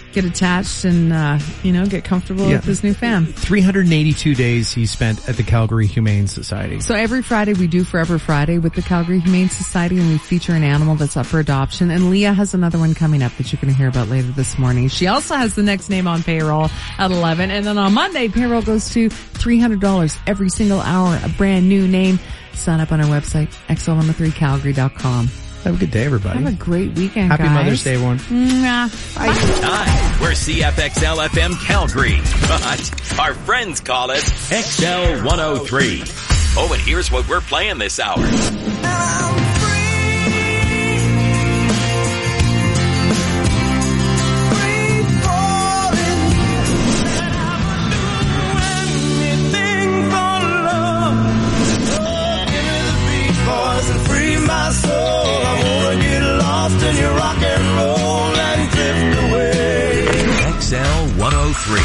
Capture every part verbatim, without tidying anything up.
get attached and, uh, you know, get comfortable Yeah. with his new fam. three hundred eighty-two days he spent at the Calgary Humane Society. So every Friday we do Forever Friday with the Calgary Humane Society, and we feature an animal that's up for adoption. And Leah has another one coming up that you're going to hear about later this morning. She also has the next name on payroll at eleven. And then on Monday, payroll goes to three hundred dollars every single hour, a brand new name. Sign up on our website, x l m three calgary dot com. Have a good day, everybody. Have a great weekend, Happy guys. Mother's Day, everyone. Mwah. Bye. Hi, we're C F X L F M Calgary, but our friends call us X L one oh three. Oh, and here's what we're playing this hour. In your rock and roll and drift away. X L one oh three.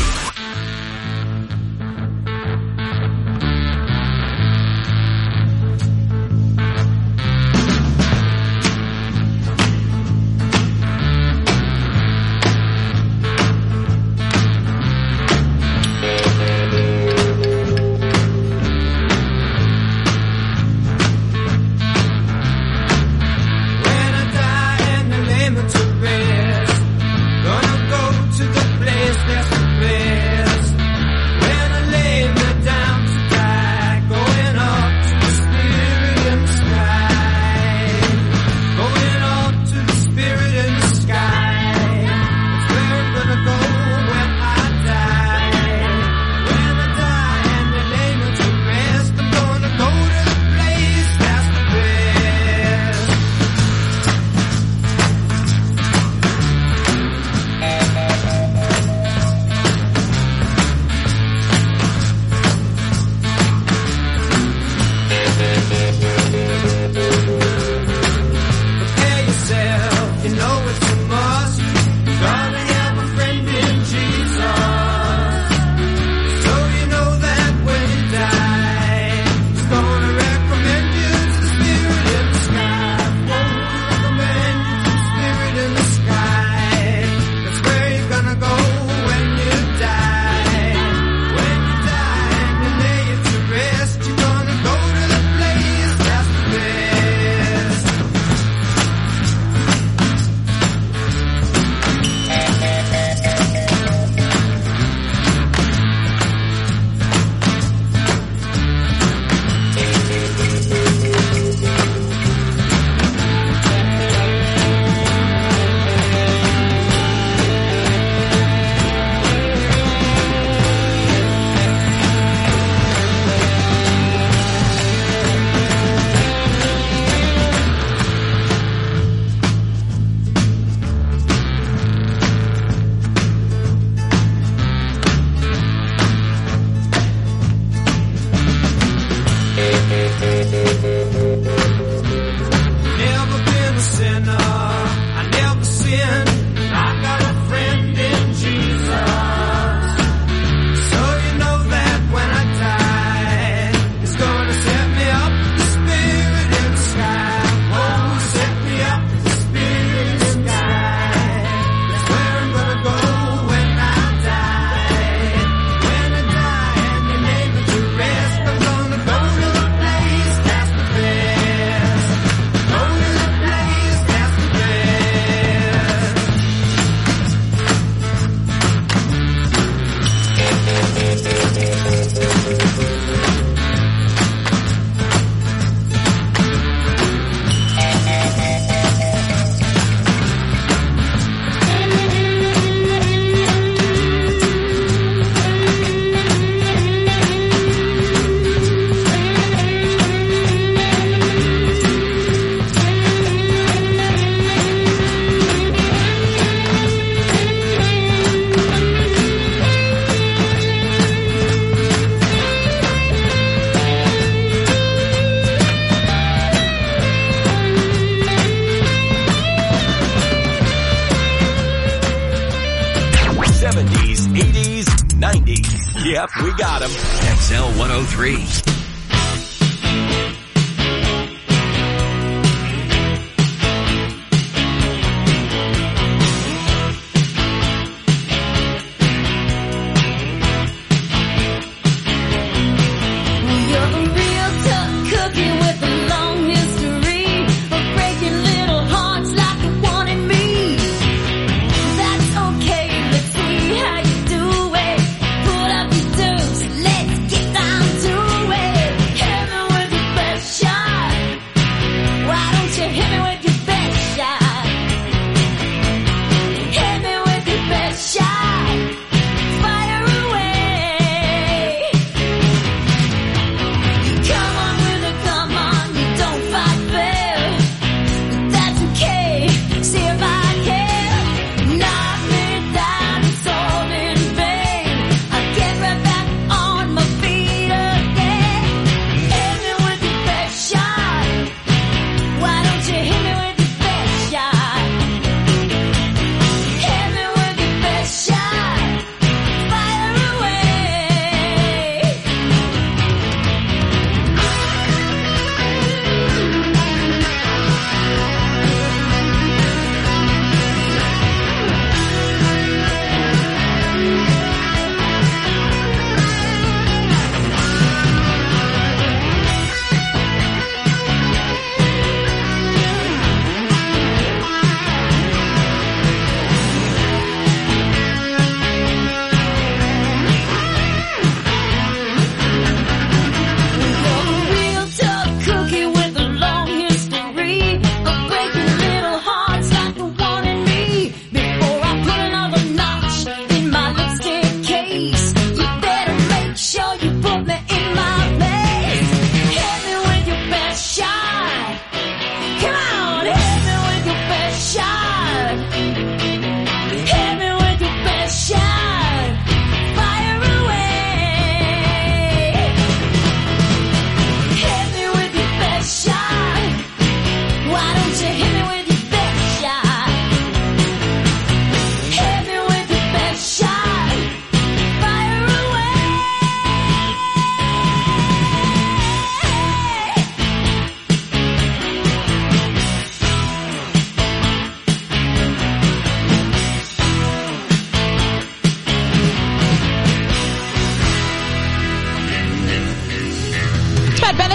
Yep, we got him. X L one oh three.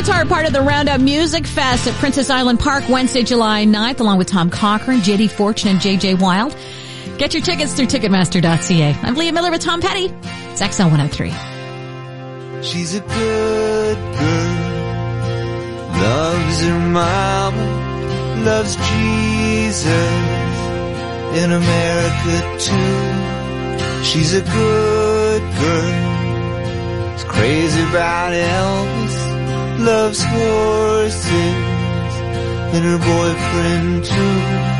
Guitar, part of the Roundup Music Fest at Princess Island Park Wednesday, July ninth, along with Tom Cochran, J D Fortune, and J J Wild. Get your tickets through Ticketmaster dot c a. I'm Leah Miller with Tom Petty. It's X L one oh three. She's a good girl, loves her mama, loves Jesus, in America too. She's a good girl, is crazy about Elvis, loves horses, and her boyfriend too.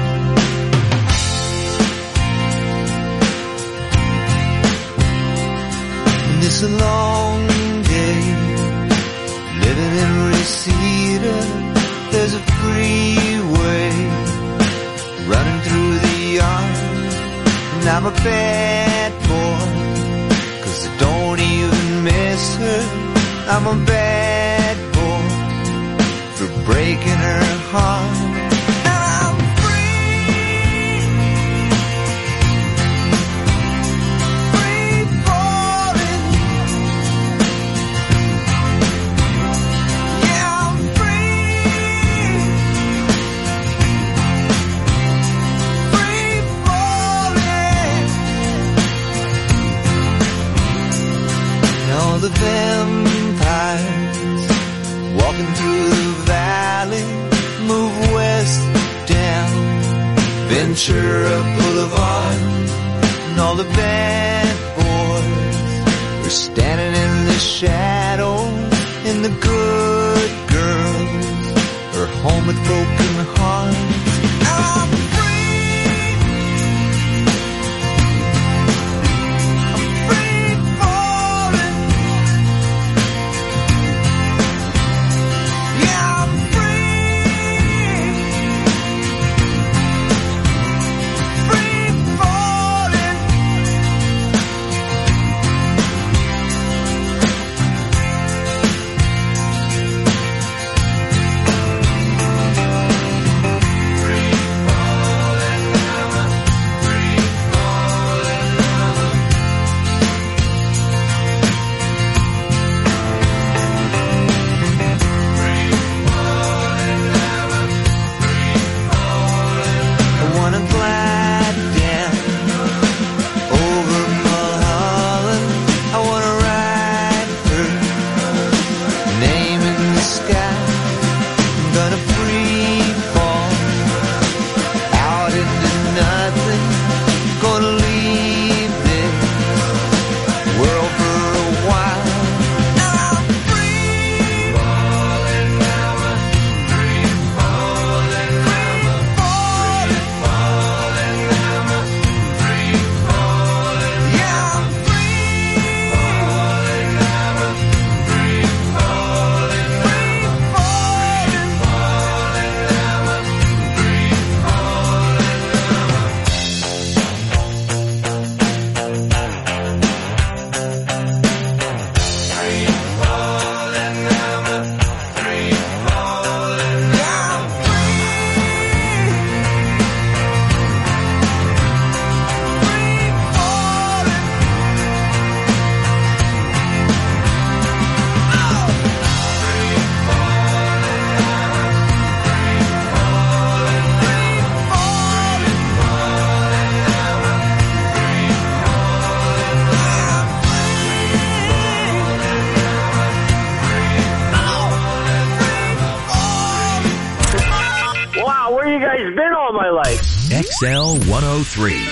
And it's a long day, living in Reseda. There's a freeway running through the yard, and I'm a bad boy, 'cause I don't even miss her. I'm a bad boy for breaking her heart. The vampires walking through the valley move west down Ventura Boulevard, and all the bad boys are standing in the shadows, and the good girls are home with broken hearts. I'm X L one oh three.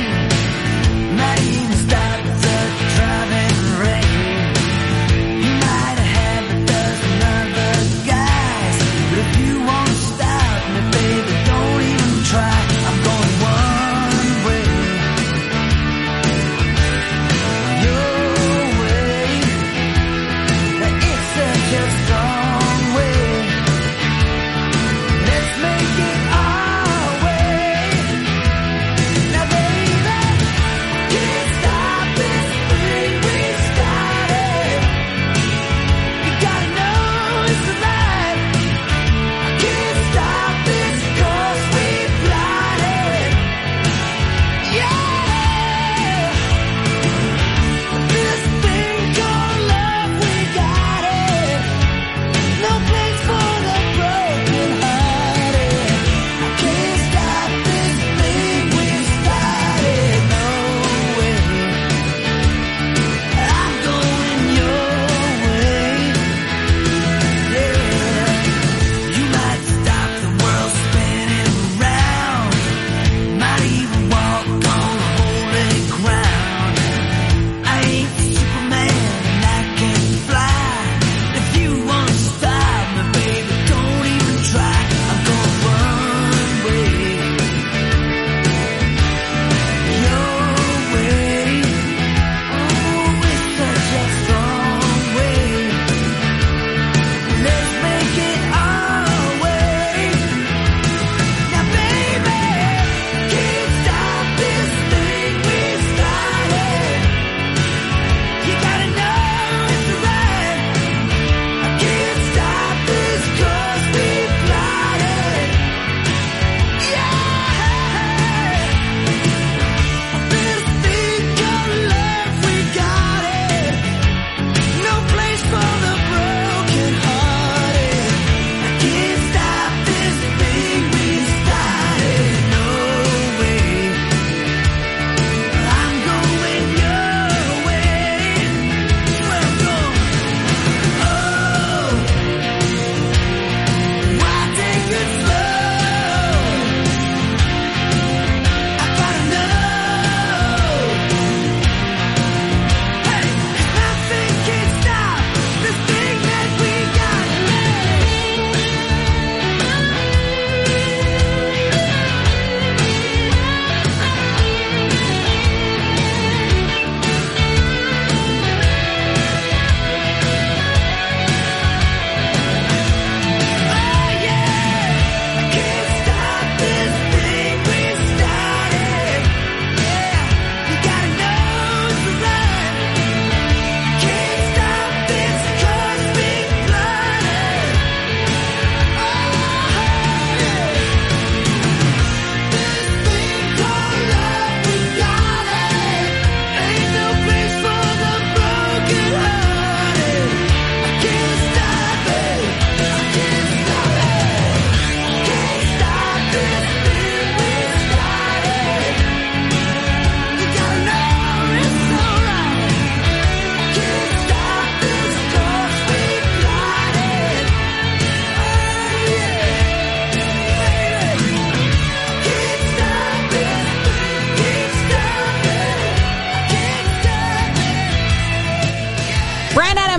You might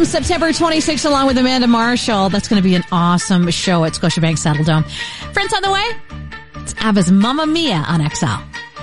September twenty-sixth, along with Amanda Marshall. That's going to be an awesome show at Scotiabank Saddle Dome. Friends, on the way, it's ABBA's Mamma Mia on X L.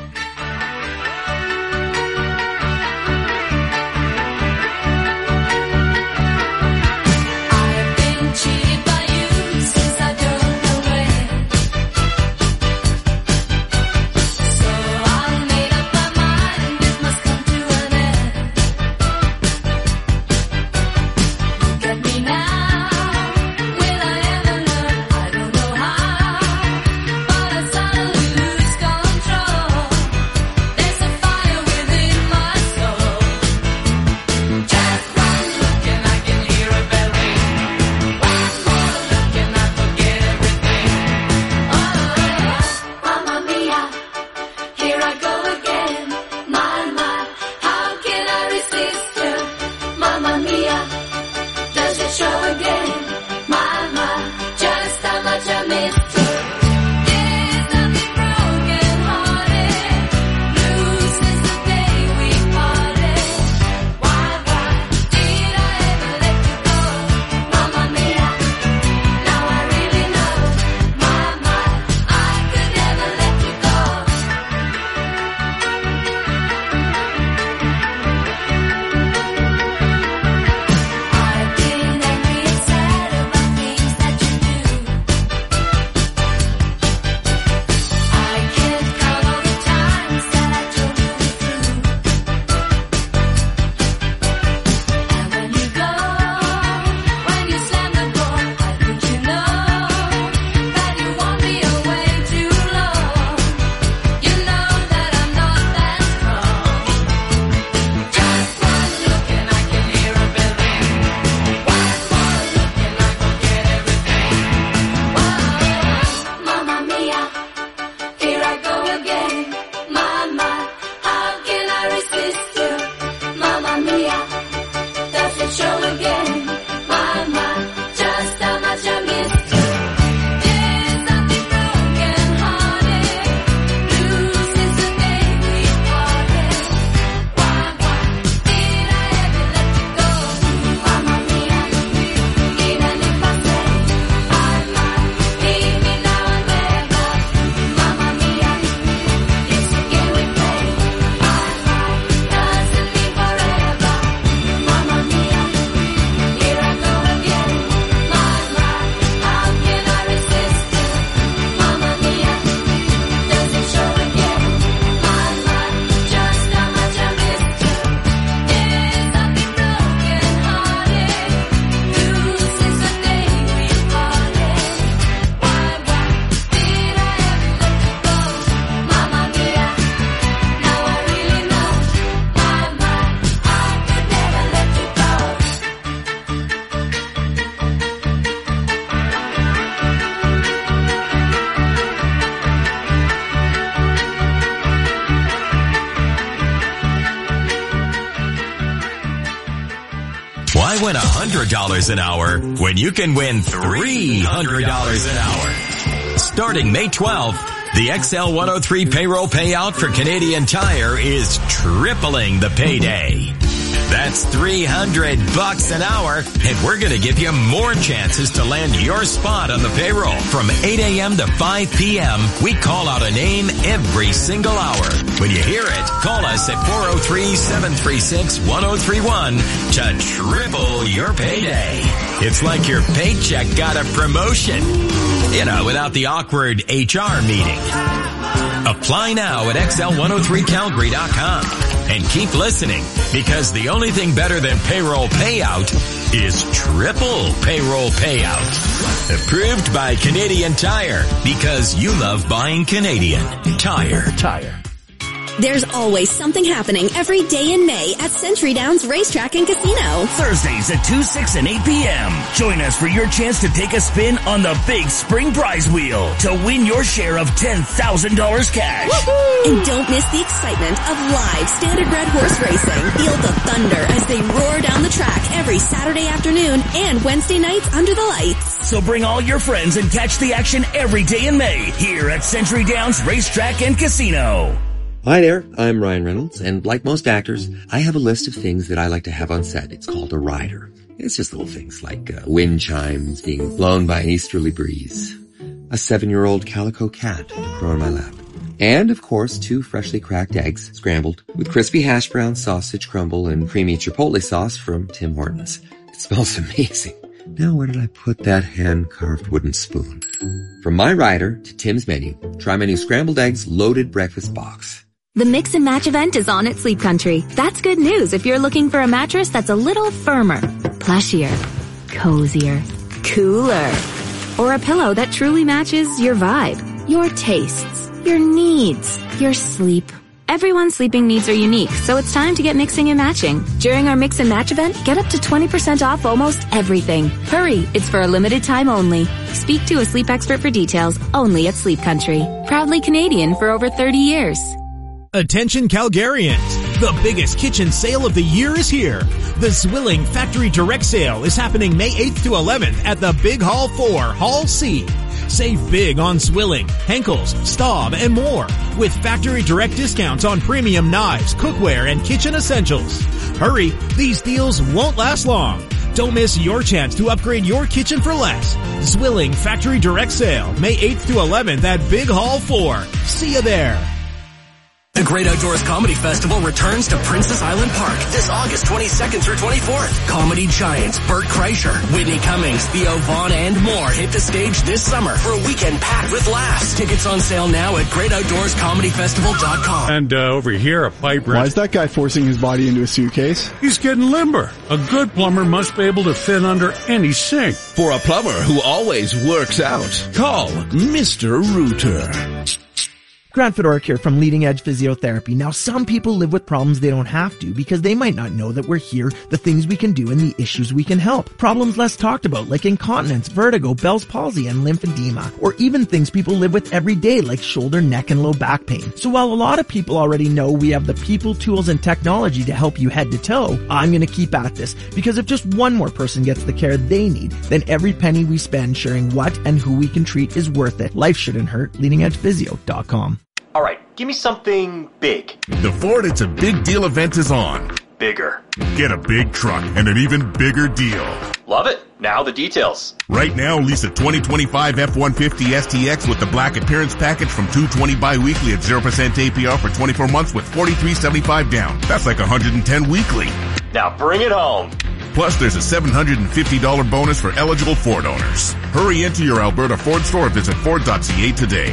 Why win one hundred dollars an hour when you can win three hundred dollars an hour? Starting May twelfth, the X L one oh three payroll payout for Canadian Tire is tripling the payday. That's three hundred bucks an hour, and we're going to give you more chances to land your spot on the payroll. From eight a.m. to five p.m., we call out a name every single hour. When you hear it, call us at four oh three, seven three six, one oh three one to triple your payday. It's like your paycheck got a promotion. You know, without the awkward H R meeting. Apply now at X L one oh three Calgary dot com. And keep listening, because the only thing better than payroll payout is triple payroll payout. Approved by Canadian Tire, because you love buying Canadian. Tire. Tire. There's always something happening every day in May at Century Downs Racetrack and Casino. Thursdays at two, six, and eight p.m. Join us for your chance to take a spin on the big spring prize wheel to win your share of ten thousand dollars cash. Woo-hoo! And don't miss the excitement of live standardbred horse racing. Feel the thunder as they roar down the track every Saturday afternoon and Wednesday nights under the lights. So bring all your friends and catch the action every day in May here at Century Downs Racetrack and Casino. Hi there, I'm Ryan Reynolds, and like most actors, I have a list of things that I like to have on set. It's called a rider. It's just little things like uh, wind chimes being blown by an easterly breeze, a seven-year-old calico cat to crow on my lap, and, of course, two freshly cracked eggs scrambled with crispy hash brown sausage crumble and creamy chipotle sauce from Tim Hortons. It smells amazing. Now where did I put that hand-carved wooden spoon? From my rider to Tim's menu, try my new scrambled eggs loaded breakfast box. The Mix and Match event is on at Sleep Country. That's good news if you're looking for a mattress that's a little firmer, plushier, cozier, cooler, or a pillow that truly matches your vibe, your tastes, your needs, your sleep. Everyone's sleeping needs are unique, so it's time to get mixing and matching. During our Mix and Match event, get up to twenty percent off almost everything. Hurry, it's for a limited time only. Speak to a sleep expert for details, only at Sleep Country. Proudly Canadian for over thirty years. Attention Calgarians, the biggest kitchen sale of the year is here. The Zwilling Factory Direct Sale is happening May eighth to eleventh at the Big Hall four, Hall C. Save big on Zwilling, Henkel's, Staub, and more with factory direct discounts on premium knives, cookware, and kitchen essentials. Hurry, these deals won't last long. Don't miss your chance to upgrade your kitchen for less. Zwilling Factory Direct Sale, May eighth to eleventh at Big Hall four. See you there. The Great Outdoors Comedy Festival returns to Princess Island Park this August twenty-second through twenty-fourth. Comedy giants Bert Kreischer, Whitney Cummings, Theo Vaughn, and more hit the stage this summer for a weekend packed with laughs. Tickets on sale now at great outdoors comedy festival dot com. And uh, over here, a pipe wrench. Why is that guy forcing his body into a suitcase? He's getting limber. A good plumber must be able to fit under any sink. For a plumber who always works out, call Mister Rooter. Grant Fedoruk here from Leading Edge Physiotherapy. Now, some people live with problems they don't have to because they might not know that we're here, the things we can do, and the issues we can help. Problems less talked about like incontinence, vertigo, Bell's palsy, and lymphedema. Or even things people live with every day like shoulder, neck, and low back pain. So while a lot of people already know we have the people, tools, and technology to help you head to toe, I'm going to keep at this because if just one more person gets the care they need, then every penny we spend sharing what and who we can treat is worth it. Life shouldn't hurt. leading edge physio dot com. All right, give me something big. The Ford It's a Big Deal event is on. Bigger. Get a big truck and an even bigger deal. Love it. Now the details. Right now, lease a twenty twenty-five F one fifty S T X with the black appearance package from two hundred twenty bi-weekly at zero percent A P R for twenty-four months with forty-three seventy-five down. That's like one hundred ten weekly. Now bring it home. Plus, there's a seven hundred fifty dollars bonus for eligible Ford owners. Hurry into your Alberta Ford store or visit Ford dot C A today.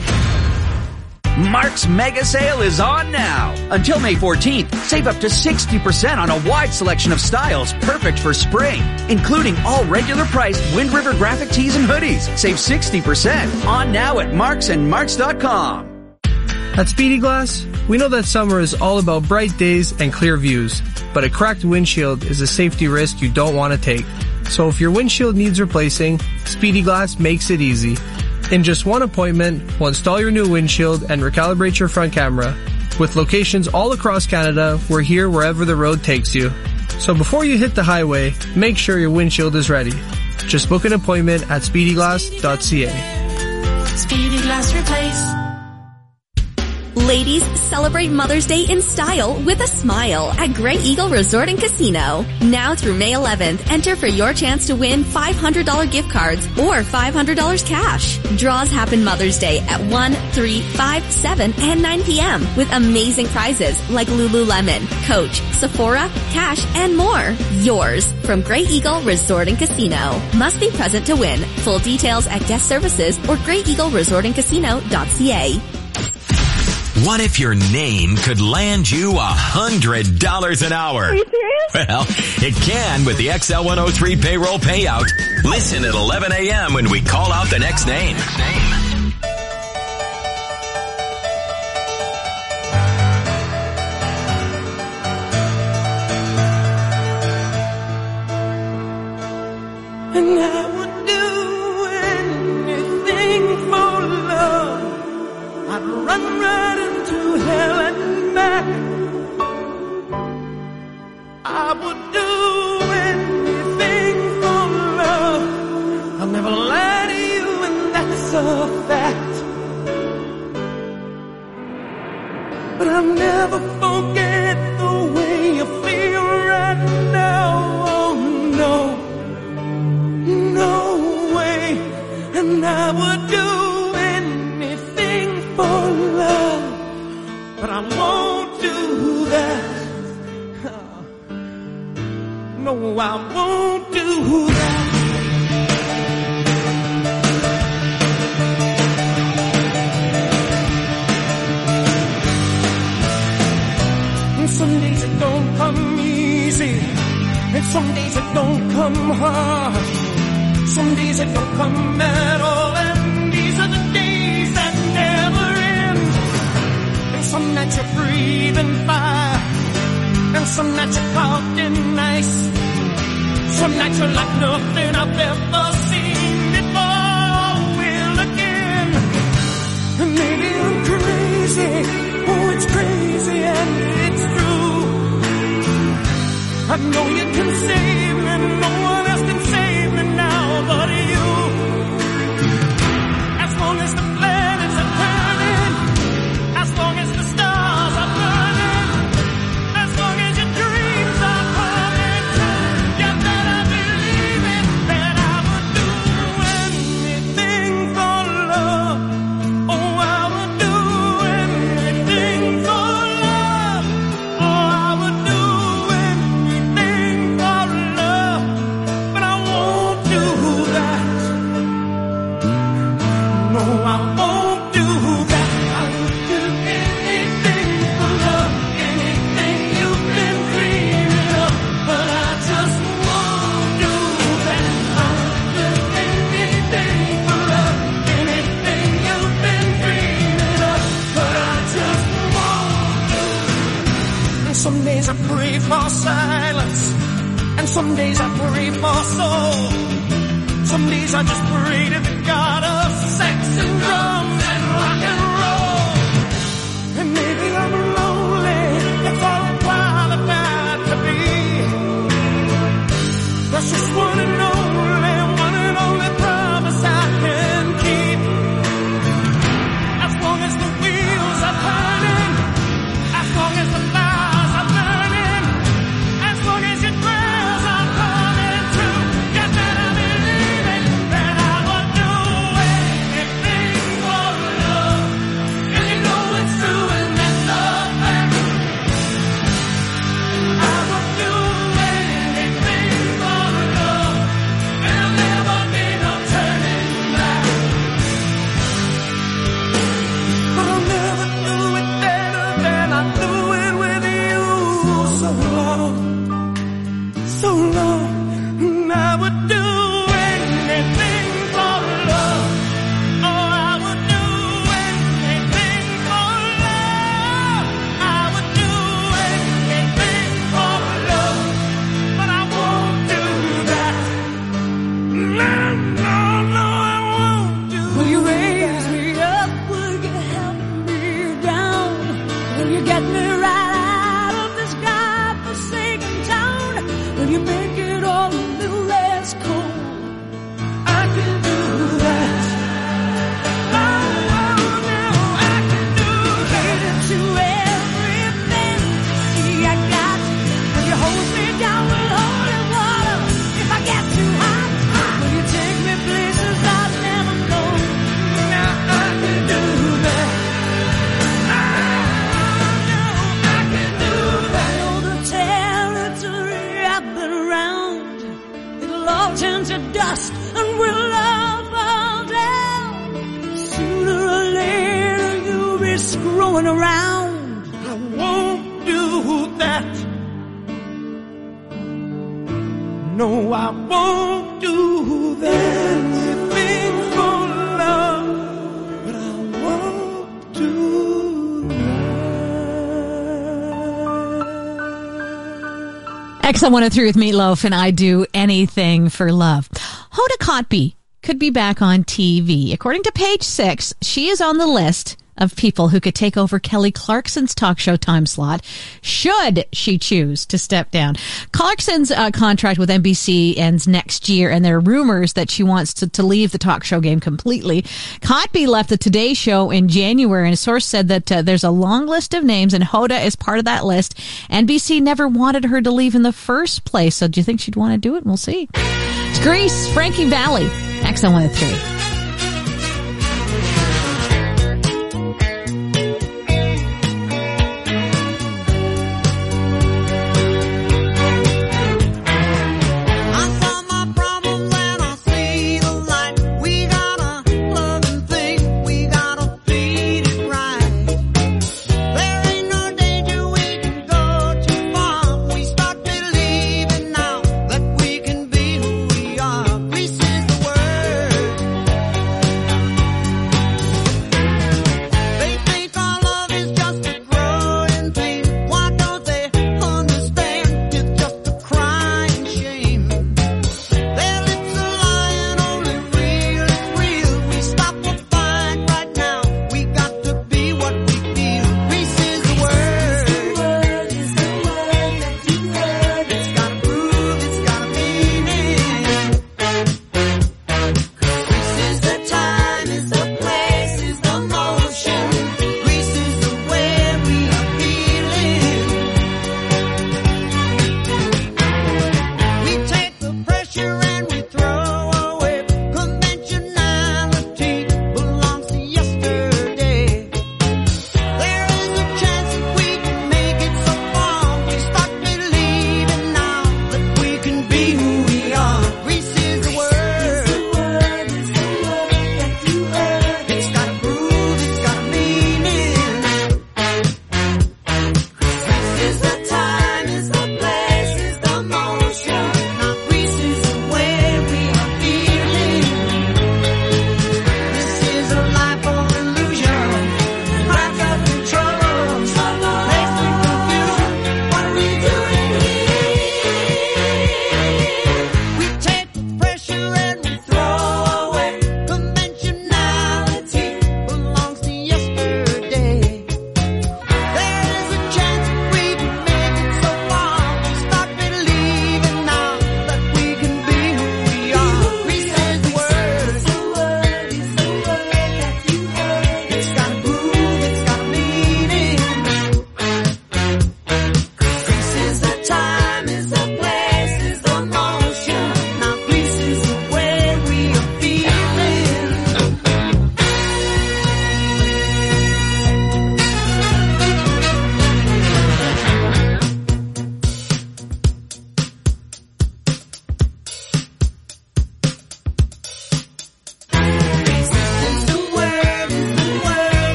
Mark's Mega Sale is on now. Until May fourteenth, save up to sixty percent on a wide selection of styles perfect for spring, including all regular priced Wind River graphic tees and hoodies. Save sixty percent on now at marks and marks dot com. At Speedy Glass, we know that summer is all about bright days and clear views, but a cracked windshield is a safety risk you don't want to take. So if your windshield needs replacing, Speedy Glass makes it easy. In just one appointment, we'll install your new windshield and recalibrate your front camera. With locations all across Canada, we're here wherever the road takes you. So before you hit the highway, make sure your windshield is ready. Just book an appointment at speedy glass dot c a. Speedy Glass Replace. Ladies, celebrate Mother's Day in style with a smile at Grey Eagle Resort and Casino. Now through May eleventh, enter for your chance to win five hundred dollars gift cards or five hundred dollars cash. Draws happen Mother's Day at one, three, five, seven, and nine p.m. with amazing prizes like Lululemon, Coach, Sephora, cash, and more. Yours from Grey Eagle Resort and Casino. Must be present to win. Full details at guest services or grey eagle resort and casino dot c a. What if your name could land you a hundred dollars an hour? Are you serious? Well, it can with the X L one oh three payroll payout. Listen at eleven a.m. when we call out the next name. Next name. And I would do anything for love. I'd run right into hell and back. I would do anything for love. I'll never lie to you, and that's a fact. But I'll never forget the way you feel right now. Oh no. And I would do anything for love, but I won't do that. No, I won't do that. And some days it don't come easy, and some days it don't come hard. Some days it don't come at all, and these are the days that never end. And some nights you're breathing fire, and some nights you're caught in ice. Some nights you're like nothing I've ever seen before. Will again, and maybe I'm crazy. Oh, it's crazy and it's true. I know you can save me, no one else can save me now but you. As long as the planets are turning, as long as the stars are burning, as long as your dreams are coming true, you better believe it, that I would do anything for love. Oh, I would do anything for love. Oh, I would do anything for love, but I won't do that. No, I won't do that. I would do anything for love, anything you've been dreaming of, but I just won't do that. I would do anything for love, anything you've been dreaming of, but I just won't do that. And some days I pray for silence, and some days I pray for soul. Some days I just pray to the God of sex and drums and rock and roll. And maybe I'm lonely, that's all I'm qualified to be. That's just one and only, one and only promise I can keep. As long as the wheels are turning, as long as the fires are burning, as long as your prayers are coming true, you better believe it, that I would do anything for love. And you know it's true and that's the fact. I would do anything for love, and there'll never be no turning back. But I'll never do it better than I do it with you. So long, so long, and I would do anything for love. Oh, I would do anything for love. I would do anything for love, but I won't do that. No, no, no, I won't do that. Will you raise me up? Will you help me down? Will you get me right out of this godforsaken town? Will you make it all a little less cold? I can do that. Oh, oh, no, I can do that. To everything, see, I got. Will you hold me down with holy water if I get too hot? Will you take me places I've never known? Now I can do that. Oh, no, I can do that. I know the territory I've been around. It'll all turn to dust and we'll all fall down. Sooner or later you'll be screwing around. I won't do that. No, I won't do that. Anything for love, but I won't do X L one oh three with Meatloaf and I Do Anything for Love. Hoda Kotb could be back on T V. According to Page Six, she is on the list of people who could take over Kelly Clarkson's talk show time slot should she choose to step down. Clarkson's uh, contract with N B C ends next year, and there are rumors that she wants to, to leave the talk show game completely. Kotb left the Today Show in January, and a source said that uh, there's a long list of names, and Hoda is part of that list. N B C never wanted her to leave in the first place, so do you think she'd want to do it? We'll see. It's Grease, Frankie Valli, X L one oh three.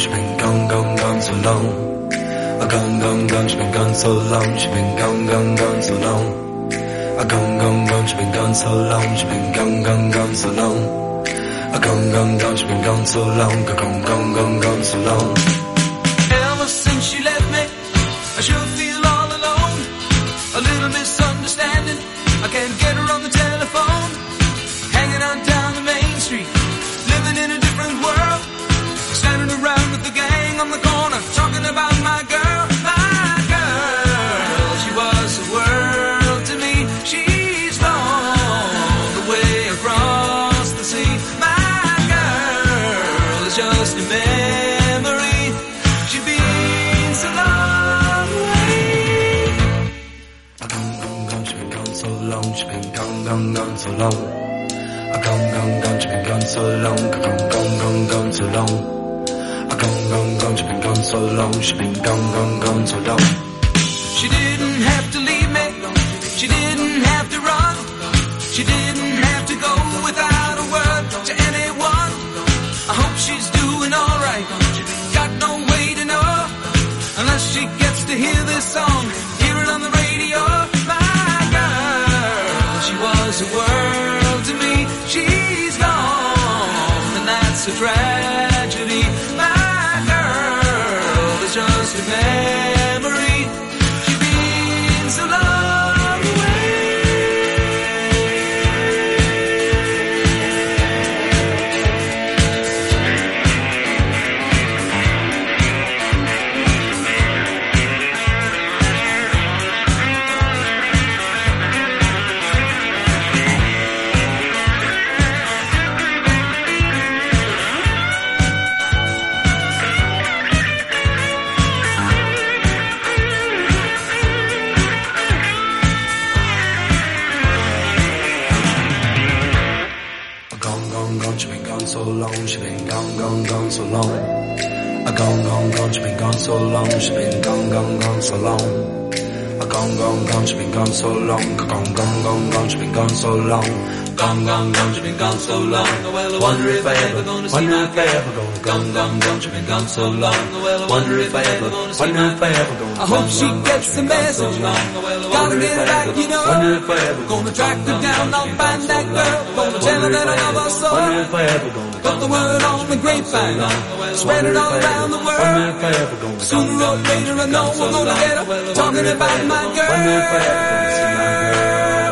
She's been gone, gone, gone so long. A gone, gone, gone, she's been gone so long. She's been gone, gone, gone so long. A gone, gone, gone, she's been gone so long. She's been gone, gone, gone so long. A gone, gone, gone, she's been gone so long. A gone, gone, gone, gone so long. Ever since she left me, I sure feel all alone. A little misunderstanding, I can't get her on the telephone. Hanging out down the main street, living in a different world. Standing around with the gang on the corner, talking about my girl, my girl. She was the world to me. She's gone away across the sea. My girl is just a memory. She's been so long away. A gone, gone, gone, she's been gone so long. She's been gone, gone, gone so long. A gone, gone, gone, she's been gone so long. A gone, gone, gone, gone so long. A gone, gone, gone, she's been gone so long. She's been gone, gone, gone so long. She didn't have to leave me. She didn't have to run. She didn't have to go without a word to anyone. I hope she's doing alright. Got no way to know unless she gets to hear this song, hear it on the radio. My girl, she was a world to me. She's gone, and that's a tragedy. My girl is just a memory. She's been so long away. So long, she been gone, gone, gone so long. A gone, gone, gone, she been gone so long. She been gone, gone, gone so long. A gone, gone, gone, she been gone so long. A gone, gone, gone, gone, she been gone so long. Gone, gone, gone, she been gone so long. Well, I wonder if I ever gonna see my girl. Gone, gone, gone, she been gone so long. Wonder if I ever gonna see my girl. I hope she gets the message. Gotta get her back, you know. Gonna track her down, I'll find that girl. Gonna tell her that I love her so. Put the word on the grapevine, spread it all around the world. Sooner or later I know we're gonna get her, talking about my girl.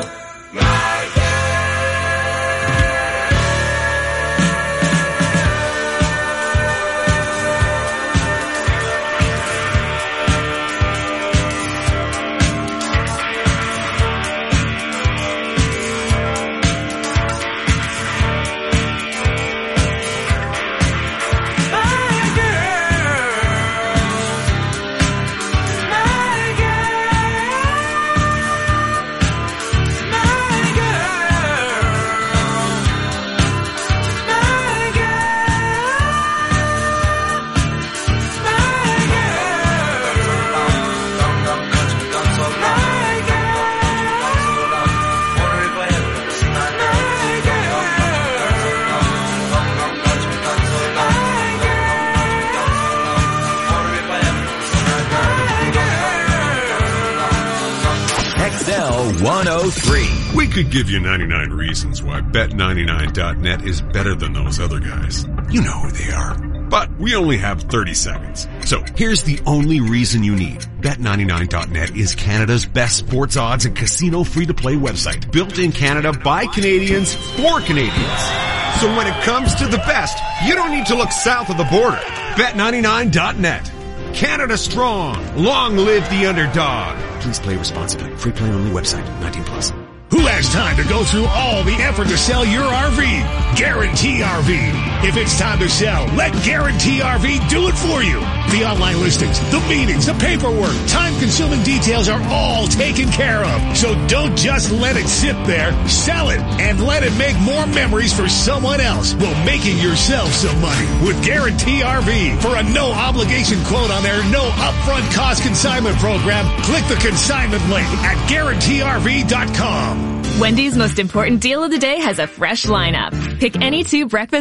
one oh three. We could give you ninety-nine reasons why bet ninety-nine dot net is better than those other guys. You know who they are. But we only have thirty seconds. So here's the only reason you need. bet ninety-nine dot net is Canada's best sports odds and casino free-to-play website. Built in Canada by Canadians for Canadians. So when it comes to the best, you don't need to look south of the border. bet ninety-nine dot net. Canada strong. Long live the underdog. Please play responsibly. Free play only website. nineteen plus. Who has time to go through all the effort to sell your R V? Guarantee R V. If it's time to sell, let Guarantee R V do it for you. The online listings, the meetings, the paperwork, time-consuming details are all taken care of. So don't just let it sit there. Sell it and let it make more memories for someone else while making yourself some money with Guarantee R V. For a no-obligation quote on their no upfront cost consignment program, click the consignment link at guarantee R V dot com. Wendy's most important deal of the day has a fresh lineup. Pick any two breakfast items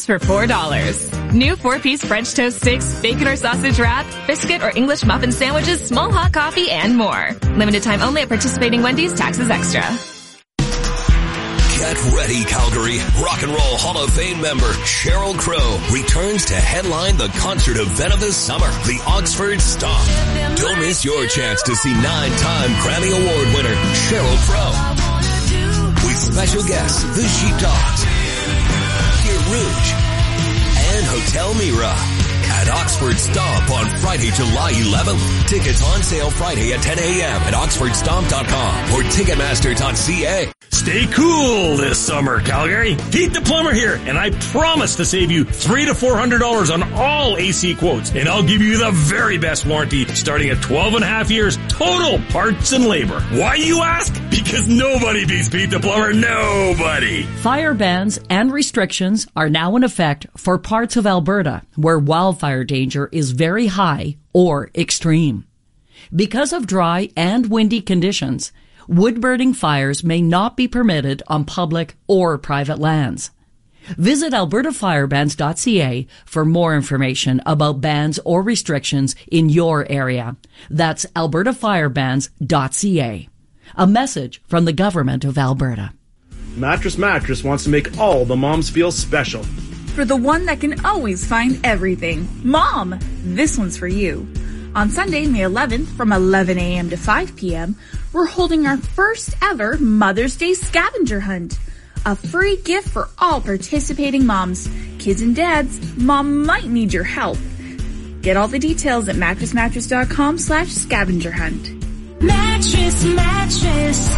each for four dollars. New four-piece French toast sticks, bacon or sausage wrap, biscuit or English muffin sandwiches, small hot coffee, and more. Limited time only at participating Wendy's. Taxes extra. Get ready, Calgary. Rock and Roll Hall of Fame member Sheryl Crow returns to headline the concert event of the summer, the Oxford Stomp. Don't miss your chance to see nine-time Grammy Award winner Sheryl Crow. With special guests, the Sheepdogs, Gear Rouge, and Hotel Mira. At Oxford Stomp on Friday, July eleventh. Tickets on sale Friday at ten a.m. at oxford stomp dot com or ticketmaster dot c a. Stay cool this summer, Calgary. Pete the Plumber here, and I promise to save you three to four hundred dollars on all A C quotes, and I'll give you the very best warranty, starting at twelve and a half years total parts and labor. Why, you ask? Because nobody beats Pete the Plumber. Nobody. Fire bans and restrictions are now in effect for parts of Alberta where wildfire danger is very high or extreme. Because of dry and windy conditions, wood-burning fires may not be permitted on public or private lands. Visit alberta fire bans dot c a for more information about bans or restrictions in your area. That's alberta fire bans dot c a. A message from the Government of Alberta. Mattress Mattress wants to make all the moms feel special. For the one that can always find everything. Mom, this one's for you. On Sunday, May eleventh, from eleven a.m. to five p.m., we're holding our first ever Mother's Day scavenger hunt. A free gift for all participating moms. Kids and dads, Mom might need your help. Get all the details at mattress mattress dot com slash scavenger hunt. Mattress, mattress.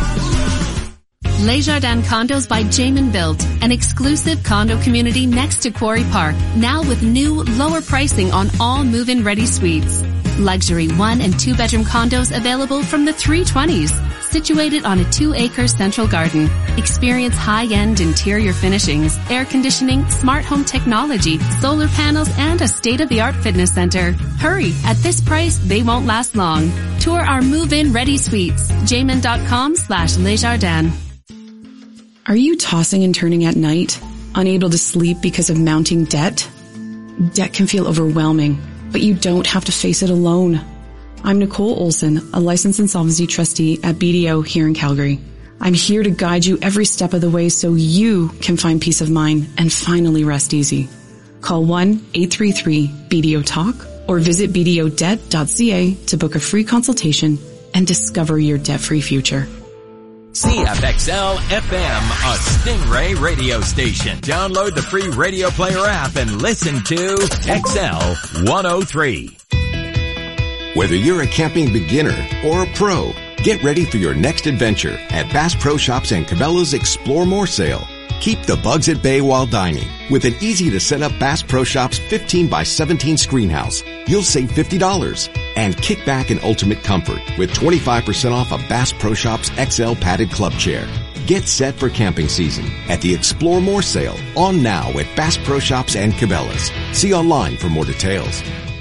Les Jardins Condos by Jamin Built, an exclusive condo community next to Quarry Park, now with new, lower pricing on all move-in ready suites. Luxury one and two bedroom condos available from the three twenties, situated on a two acre central garden. Experience high-end interior finishings, air conditioning, smart home technology, solar panels, and a state-of-the-art fitness center. Hurry, at this price, they won't last long. Tour our move-in ready suites, jamin dot com slash Les Jardins. Are you tossing and turning at night, unable to sleep because of mounting debt? Debt can feel overwhelming, but you don't have to face it alone. I'm Nicole Olson, a licensed insolvency trustee at B D O here in Calgary. I'm here to guide you every step of the way so you can find peace of mind and finally rest easy. Call one eight three three B D O talk or visit b d o debt dot c a to book a free consultation and discover your debt-free future. C F X L F M, a Stingray radio station. Download the free Radio Player app and listen to X L one oh three. Whether you're a camping beginner or a pro, get ready for your next adventure at Bass Pro Shops and Cabela's Explore More sale. Keep the bugs at bay while dining with an easy-to-set-up Bass Pro Shops fifteen by seventeen screen house. You'll save fifty dollars and kick back in ultimate comfort with twenty-five percent off a Bass Pro Shops X L padded club chair. Get set for camping season at the Explore More sale on now at Bass Pro Shops and Cabela's. See online for more details.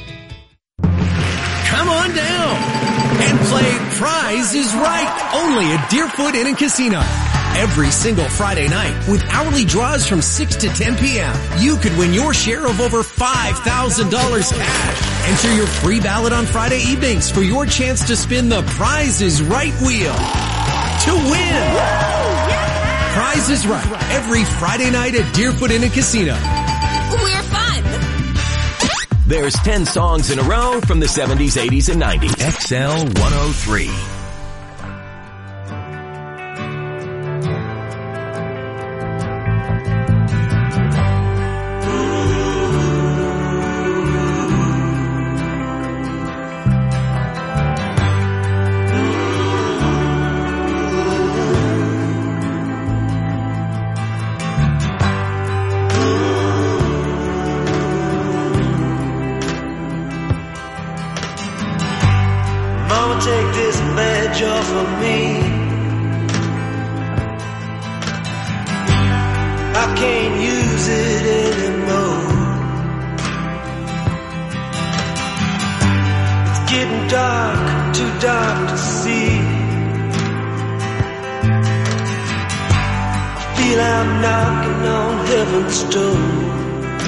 Come on down and play Prize is Right, only at Deerfoot Inn and Casino. Every single Friday night with hourly draws from six to ten p.m. You could win your share of over five thousand dollars cash. Enter your free ballot on Friday evenings for your chance to spin the Prize is Right wheel to win. Yeah. Prize is Right every Friday night at Deerfoot Inn and Casino. We're fun. There's ten songs in a row from the seventies, eighties, and nineties. X L one oh three. Take this badge off of me. I can't use it anymore. It's getting dark, too dark to see. I feel I'm knocking on heaven's door.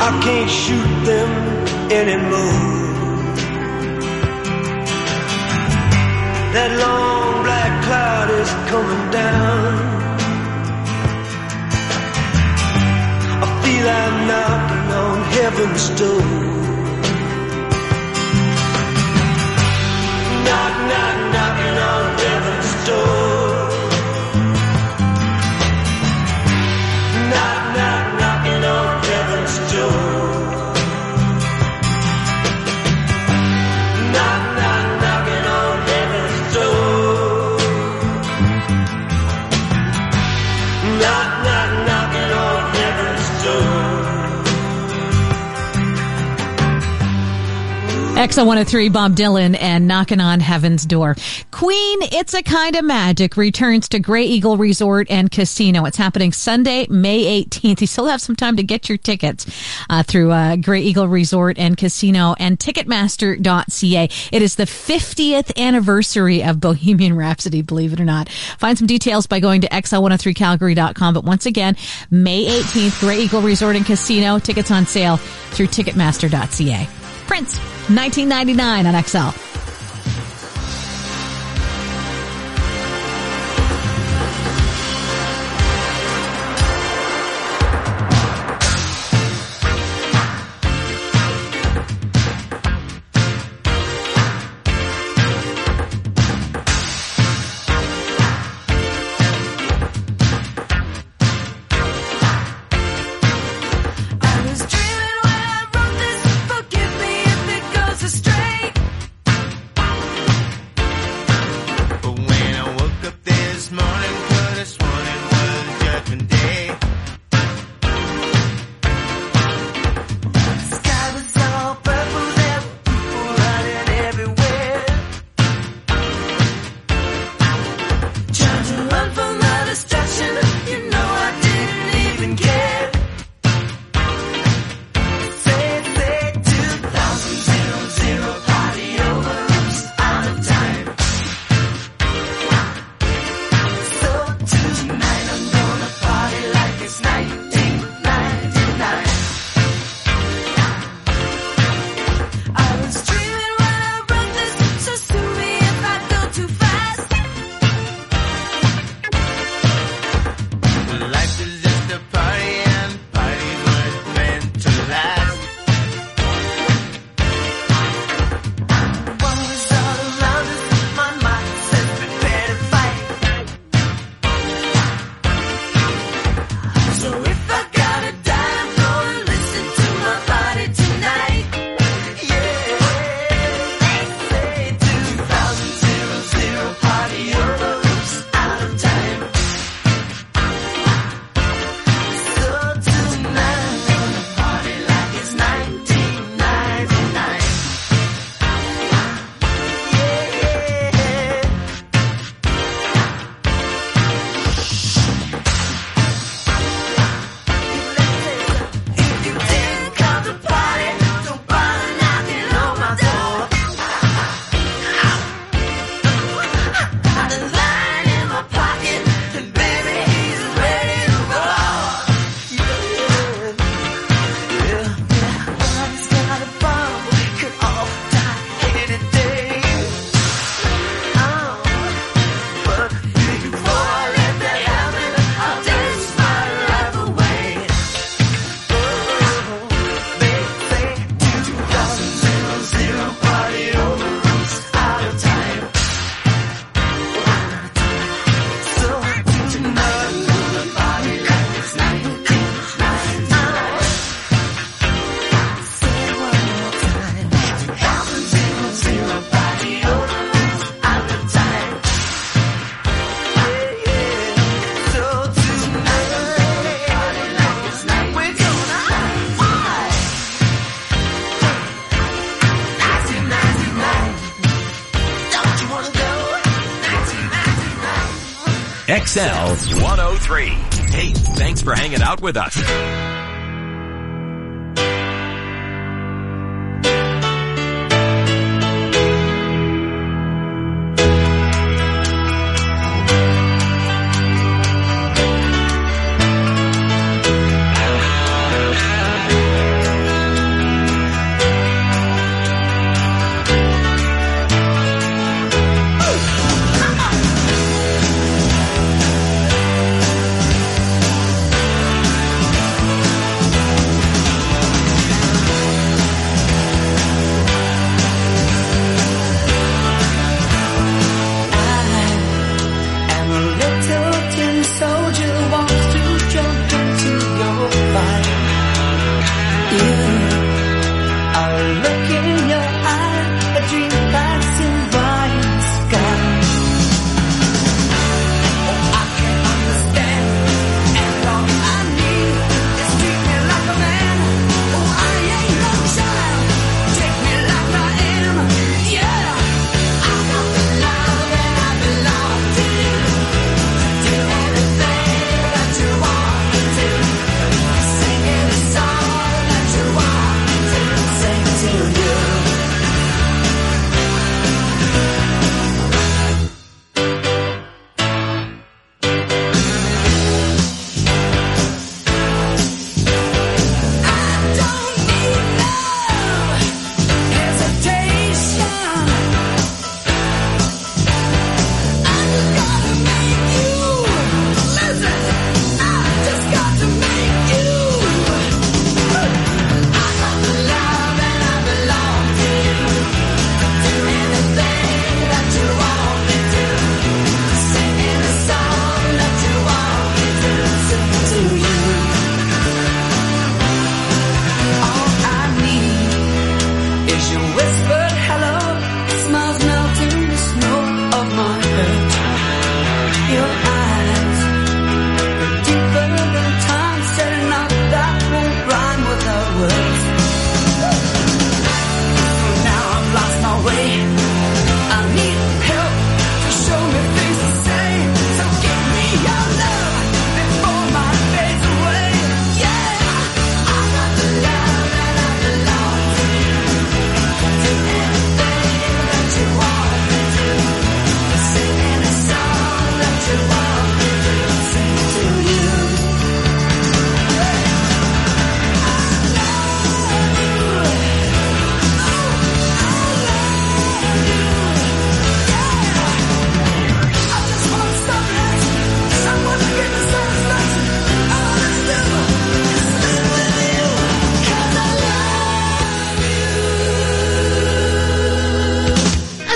I can't shoot them anymore. That long black cloud is coming down. I feel I'm knocking on heaven's door. Knock, knock, knocking on heaven's door. Knock, knock, knocking on heaven's door. Knock, knock, knocking on heaven's door. Knock, knock, knocking on heaven's door. X L one oh three, Bob Dylan and Knocking on Heaven's Door. Queen, It's a Kind of Magic returns to Grey Eagle Resort and Casino. It's happening Sunday, May eighteenth. You still have some time to get your tickets uh, through uh, Grey Eagle Resort and Casino and Ticketmaster dot c a. It is the fiftieth anniversary of Bohemian Rhapsody, believe it or not. Find some details by going to X L one oh three Calgary dot com. But once again, May eighteenth, Grey Eagle Resort and Casino. Tickets on sale through Ticketmaster dot c a. Prince, nineteen ninety-nine on X L. X L one oh three. Hey, thanks for hanging out with us.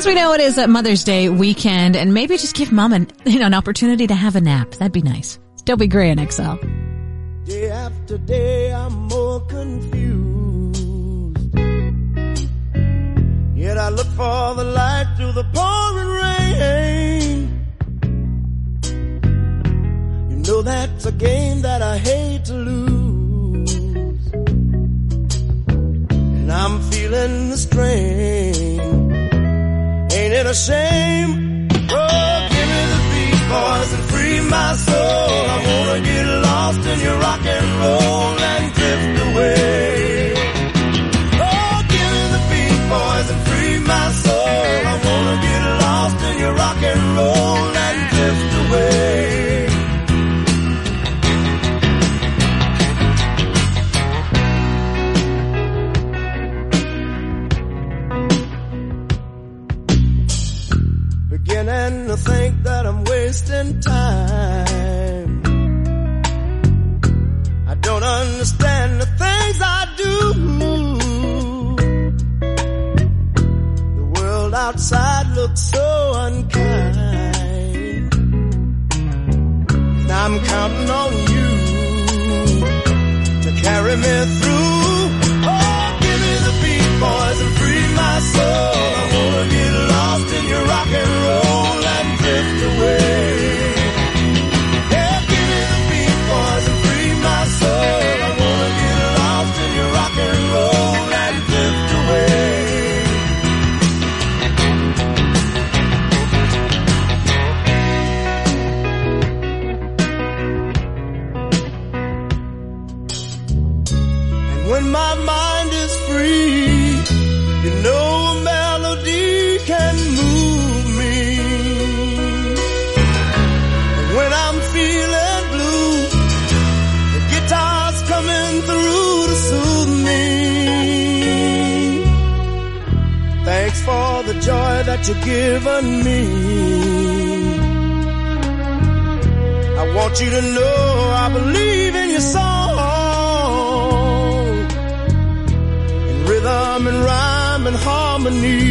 we know, it is a Mother's Day weekend, and maybe just give Mom an, you know, an opportunity to have a nap. That'd be nice. It's Dobie Gray in X L. Day after day, I'm more confused. Yet I look for the light through the pouring rain. You know that's a game that I hate to lose. And I'm feeling the strain. Ain't it a shame? Oh, give me the beat, boys, and free my soul. I wanna get lost in your rock and roll and drift away. Oh, give me the beat, boys, and free my soul. I wanna get lost in your rock and roll and drift away. Beginning to think that I'm wasting time. I don't understand the things I do. The world outside looks so unkind. And I'm counting on you to carry me through. Oh, give me the beat, boys, and free my soul. I wanna get lost in your rock and roll and drift away. Yeah, give me the beat, boys, and free my soul. I wanna get lost in your rock and roll and drift away. And when my mind is free, you know a melody can move me. And when I'm feeling blue, the guitar's coming through to soothe me. Thanks for the joy that you've given me. I want you to know I believe in your song. In rhythm and rhyme and harmony,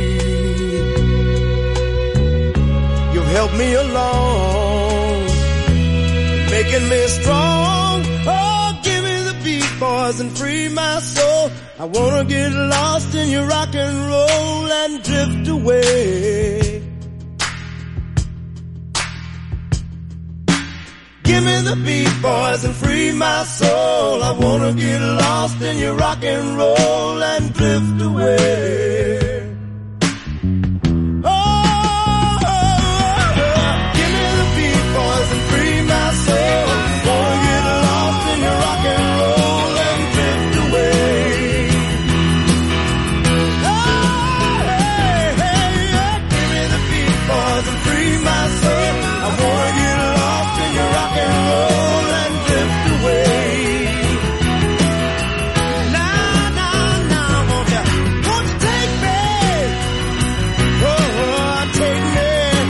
you've helped me along, making me strong. Oh, give me the beat, boys, and free my soul. I wanna get lost in your rock and roll and drift away. Give me the beat, boys, and free my soul. I wanna get lost in your rock and roll and drift away. Oh, oh, oh, give me the beat, boys, and free my soul. Wanna get lost in your rock and roll and drift away. Oh, hey, hey, yeah. Give me the beat, boys, and free my soul. I wanna get lost in your rock and roll and drift away. Now, now, now, won't you, won't you take me? Oh, take me.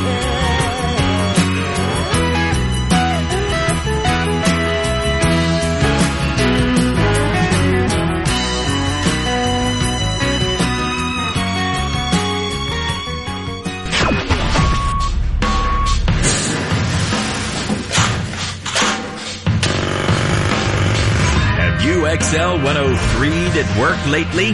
Have U X L one oh three'd at work lately?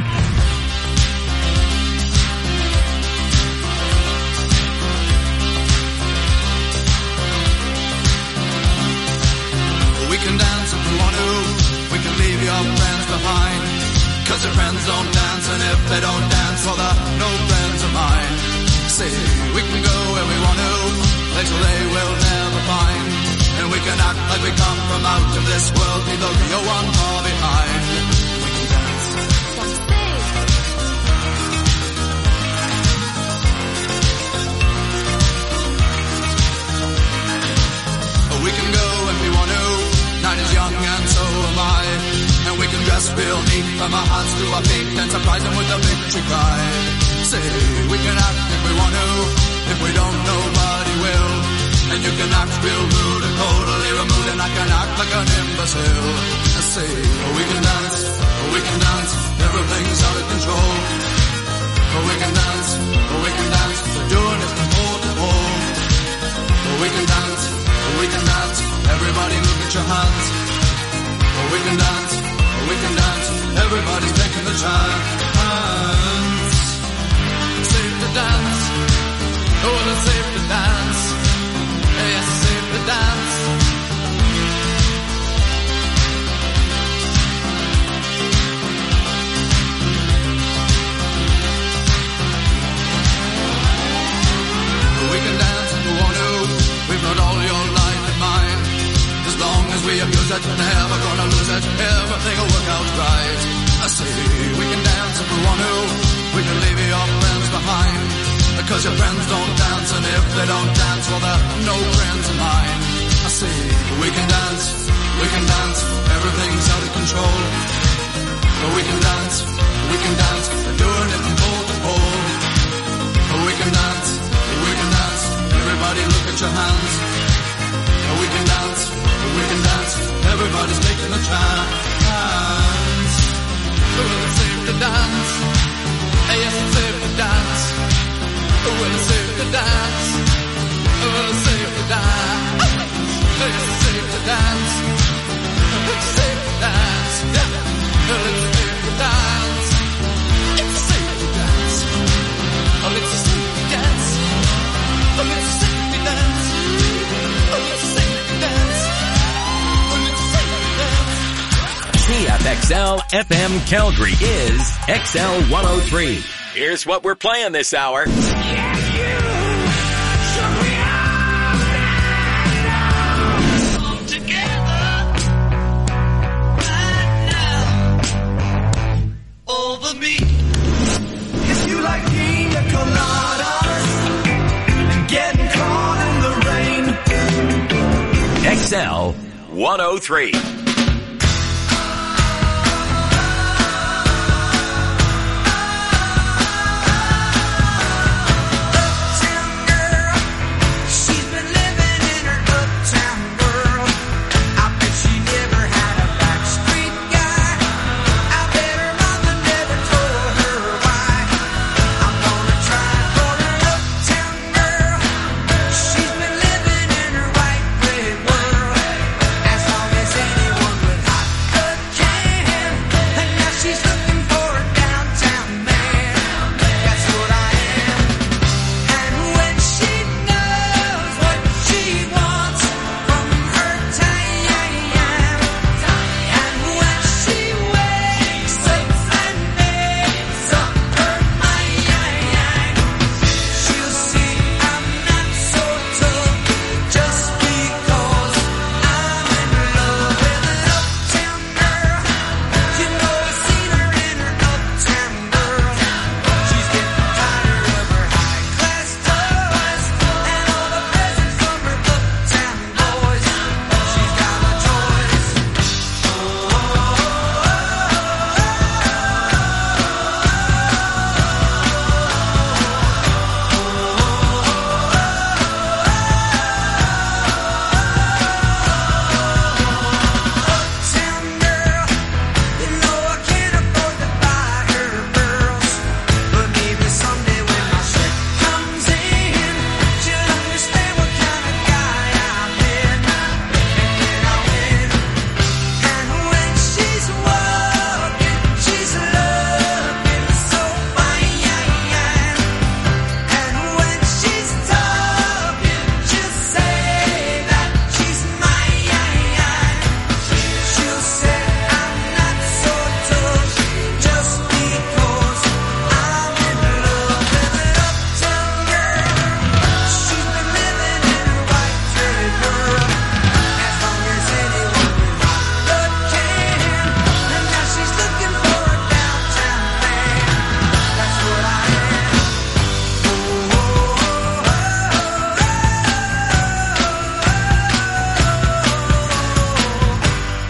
We can dance if we want to, we can leave your friends behind. Cause your friends don't dance, and if they don't dance, well they're no friends of mine. See, we can go where we want to, places they will never find. And we can act like we come from out of this world, leave the real one far behind. We can dance. We can go if we want to, night is young and so am I. And we can dress real neat from our hearts to our feet and surprise them with a victory cry. Say, we can act if we want to, if we don't nobody will. And you can act real rude and totally removed, and I can act like an imbecile. I say, oh, we can dance, oh, we can dance, everything's out of control. Oh, we can dance, oh, we can dance. your hands. Oh, we can dance, oh, we can dance. Everybody's taking the chance. Safe to dance. Oh, well, it's safe to dance. Yes, it's safe to dance. We can dance if we want to. We've got all your life in mind. As long as we abuse it, never gonna lose it. Everything will work out right. I say we can dance if we want to. We can leave your friends behind. Because your friends don't dance, and if they don't dance, well, they're no friends of mine. I say we can dance, we can dance. Everything's out of control. But we can dance, we can dance. We're doing it from pole to pole. But we can dance. We can dance, everybody look at your hands. We can dance, we can dance, everybody's taking a chance. Well, it's safe to dance, yes, it's safe to dance. Well, it's safe to dance, well, it's safe to dance. Yes, it's safe to dance, it's safe to dance. Well, it's safe to dance, it's safe to dance. Well, it's safe to dance. Oh, it's a safety dance. Oh, it's a safety dance. Oh, it's a safety dance. C F X L F M Calgary is X L one oh three. Here's what we're playing this hour. Over me. If you like pina coladas and getting caught in the rain. X L one oh three.